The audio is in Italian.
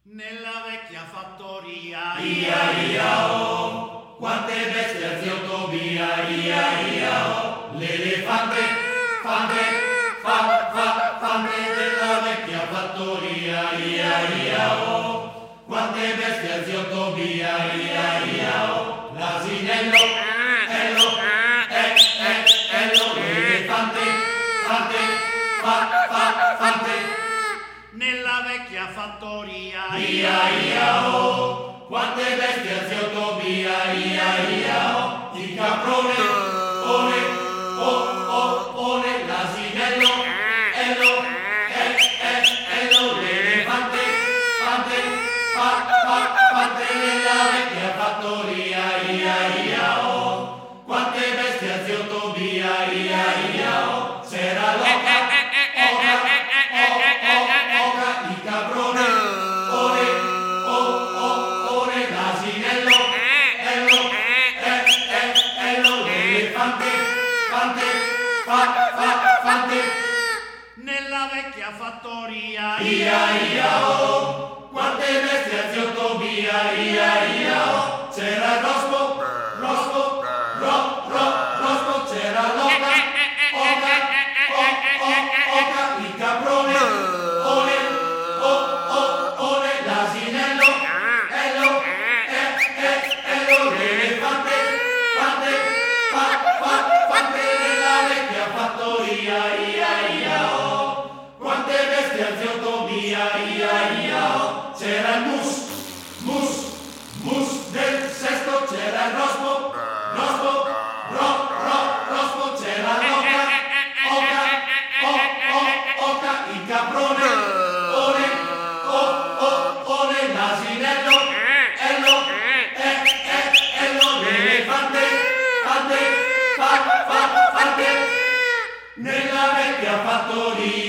Nella vecchia fattoria, Ia ia oh, quante bestie al zio Tobia, ia ia oh, l'elefante, fante della vecchia fattoria, ia ia oh, quante bestie al zio Tobia, ia ia oh, l'asinello, ello, l'elefante, fante. nella vecchia fattoria, Ia ia oh, quante bestie al zio Tobia, ia ia oh, il caprone, one, l'asinello, ello, l'elefante, fante nella vecchia fattoria, ia ia oh, quante bestie al zio Tobia, ia ia oh, c'era l'oca, il caprone, ore, l'asinello, ello, l'elefante, fante, nella vecchia fattoria, ia ia oh, quante bestie al zio Tobia, ia ia oh, c'era il rospo, c'era l'oca, il caprone, l'asinello, ello, l'elefante, fante nella vecchia fattoria, ia ia oh, quante bestie al zio Tobia, ia ia oh, c'era il mus del sesto, c'era il rospo, c'era l'oca, il caprone, ore, l'asinello, ello, l'elefante, fante, nella vecchia fattoria.